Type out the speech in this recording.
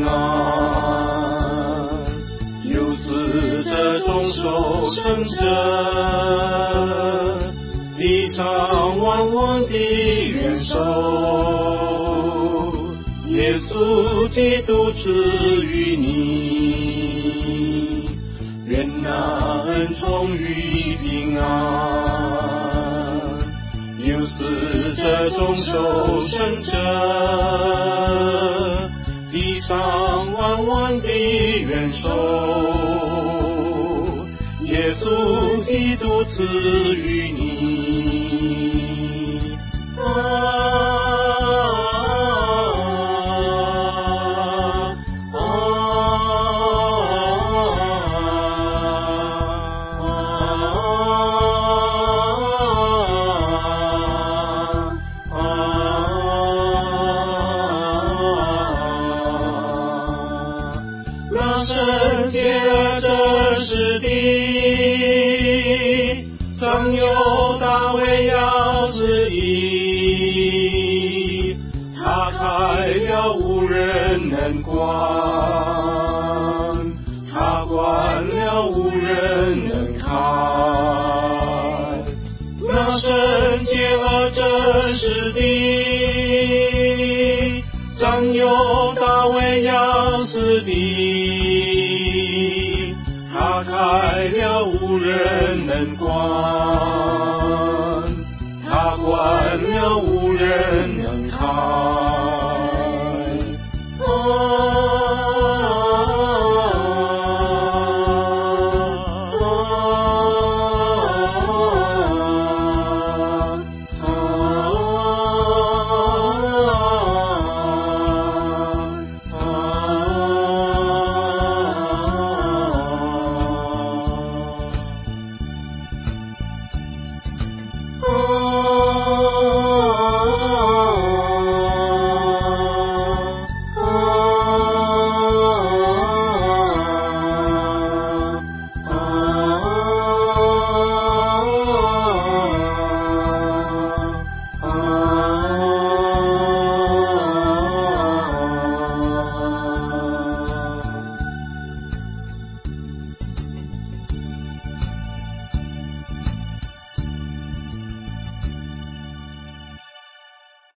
安。有死者中守生者，地上万王的元首，耶稣基督赐予你，愿那恩宠与平安。有死者中守生者，地上万王的元首，耶稣基督赐予你。那圣洁而真实的，藏有大卫钥匙的，他开了无人能关，他关了无人能开。那圣洁而真实的，藏有大卫钥匙的，他开了无人能关，他关了无